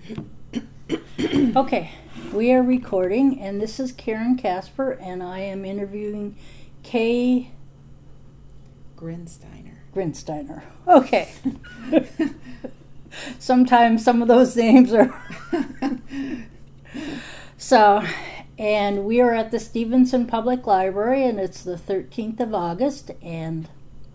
Okay, we are recording, and this is Karen Casper, and I am interviewing Kay Grinsteiner. Okay. Sometimes some of those names are... So, and we are at the Stevenson Public Library, and it's the 13th of August, and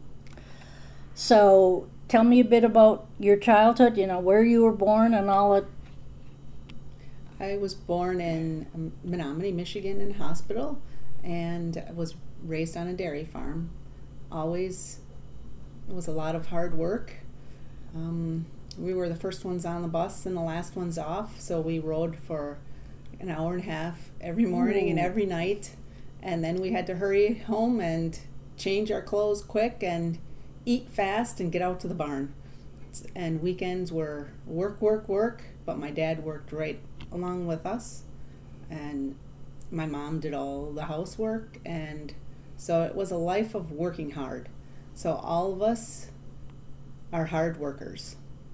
so tell me a bit about your childhood, where you were born and all that. I was born in Menominee, Michigan in a hospital, and was raised on a dairy farm. Always was a lot of hard work. We were the first ones on the bus and the last ones off, so we rode for an hour and a half every morning and every night, and then we had to hurry home and change our clothes quick and eat fast and get out to the barn. And weekends were work, but my dad worked right along with us, and my mom did all the housework, and so it was a life of working hard. So all of are hard workers.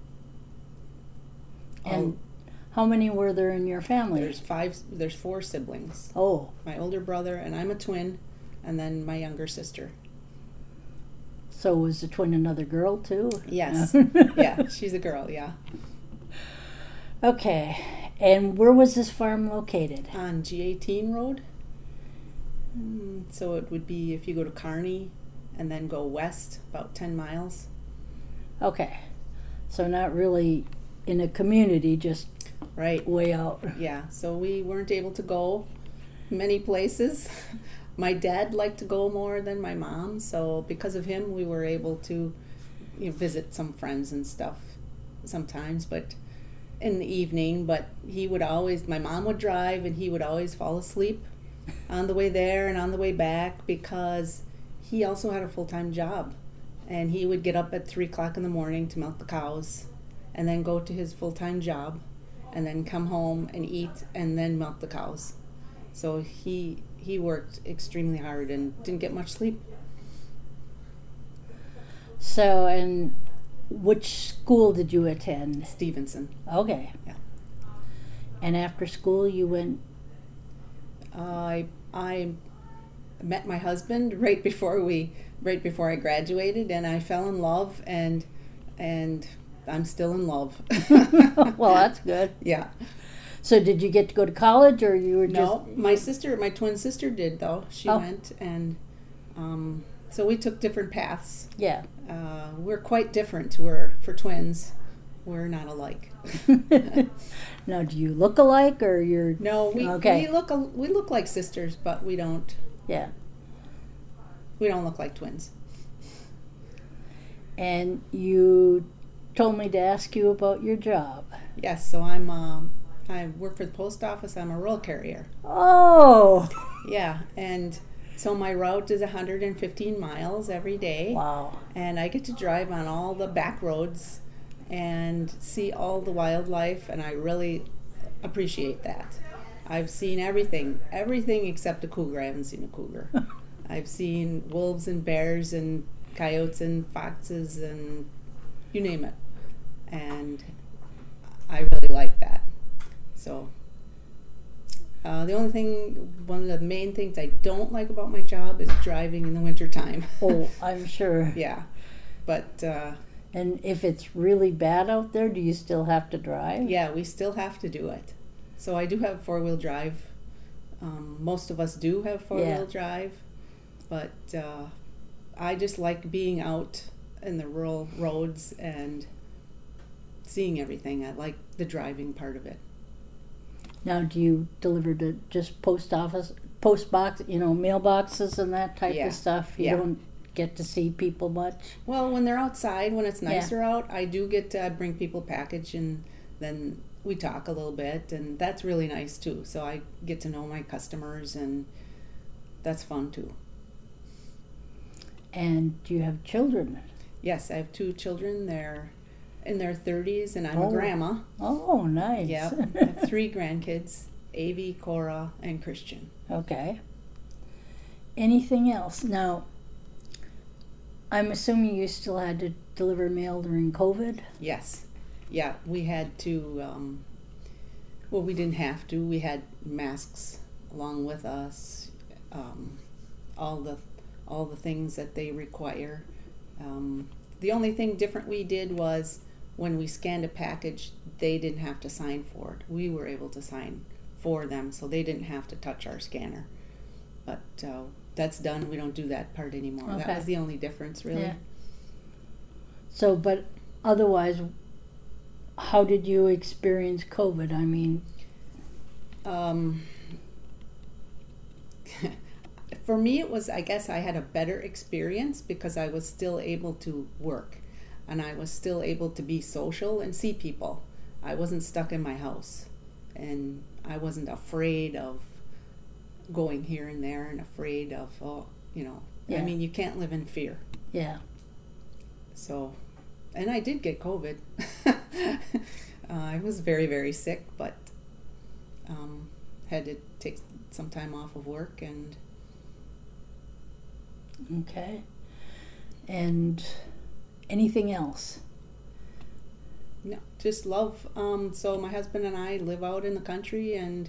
And how many were there in your family? There's 4 siblings. Oh. My older brother, and I'm a twin, and then my younger sister. So was the twin another girl too? Yes. Yeah, she's a girl, yeah. Okay. And where was this farm located? On G18 Road. So it would be if you go to Kearney and then go west about 10 miles. Okay. So not really in a community, just right way out. Yeah, so we weren't able to go many places. My dad liked to go more than my mom, so because of him we were able to visit some friends and stuff sometimes, but in the evening. But my mom would drive, and he would always fall asleep on the way there and on the way back, because he also had a full-time job, and he would get up at 3 o'clock in the morning to milk the cows and then go to his full-time job and then come home and eat and then milk the cows. So he worked extremely hard and didn't get much sleep. So, and which school did you attend? Stevenson. Okay. Yeah. And after school you went? I met my husband right before I graduated, and I fell in love, and I'm still in love. Well, that's good. Yeah. So did you get to go to college, or you were just... No, my twin sister did, though. She went, and so we took different paths. Yeah. We're quite different. For twins, we're not alike. Now, do you look alike, or you're... No, we look like sisters, but we don't. Yeah. We don't look like twins. And you told me to ask you about your job. Yes, so I work for the post office. I'm a rural carrier. Oh! Yeah, and so my route is 115 miles every day. Wow. And I get to drive on all the back roads and see all the wildlife, and I really appreciate that. I've seen everything except a cougar. I haven't seen a cougar. I've seen wolves and bears and coyotes and foxes and you name it. And I really like that. So one of the main things I don't like about my job is driving in the wintertime. Oh, I'm sure. Yeah. But... and if it's really bad out there, do you still have to drive? Yeah, we still have to do it. So I do have 4-wheel drive. Most of us do have 4-wheel drive. But I just like being out in the rural roads and seeing everything. I like the driving part of it. Now, do you deliver to just post box, mailboxes and that type of stuff? You don't get to see people much? Well, when they're outside, when it's nicer out, I do get to bring people package, and then we talk a little bit, and that's really nice too. So I get to know my customers, and that's fun too. And do you have children? Yes, I have 2 children. They're in their 30s, and I'm a grandma. Oh, nice. Yeah, I have 3 grandkids, Avi, Cora, and Christian. Okay. Anything else? Now, I'm assuming you still had to deliver mail during COVID? Yes. Yeah, we had to Well, we didn't have to. We had masks along with us, all the things that they require. The only thing different we did was when we scanned a package, they didn't have to sign for it. We were able to sign for them, so they didn't have to touch our scanner. But that's done. We don't do that part anymore. Okay. That was the only difference, really. Yeah. So, but otherwise, how did you experience COVID? I mean, for me, it was, I guess I had a better experience because I was still able to work and I was still able to be social and see people. I wasn't stuck in my house and I wasn't afraid of going here and there and afraid of, Yeah. I mean, you can't live in fear. yeah. So, and I did get COVID. I was very, very sick, but had to take some time off of work and Okay. And anything else? no, just love. So my husband and I live out in the country and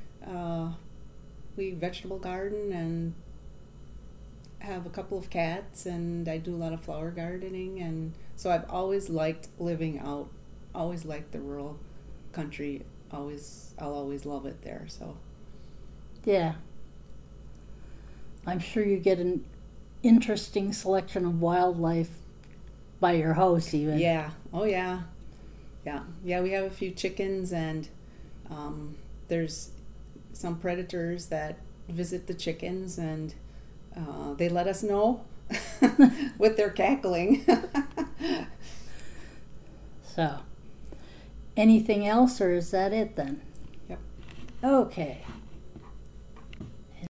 we vegetable garden and have a couple of cats and I do a lot of flower gardening, and so I've always liked living out, always liked the rural country, I'll always love it there. So Yeah. I'm sure you get an interesting selection of wildlife by your house even. yeah, oh yeah, we have a few chickens and there's some predators that visit the chickens and they let us know with their cackling. So, anything else or is that it then? Yep. Okay.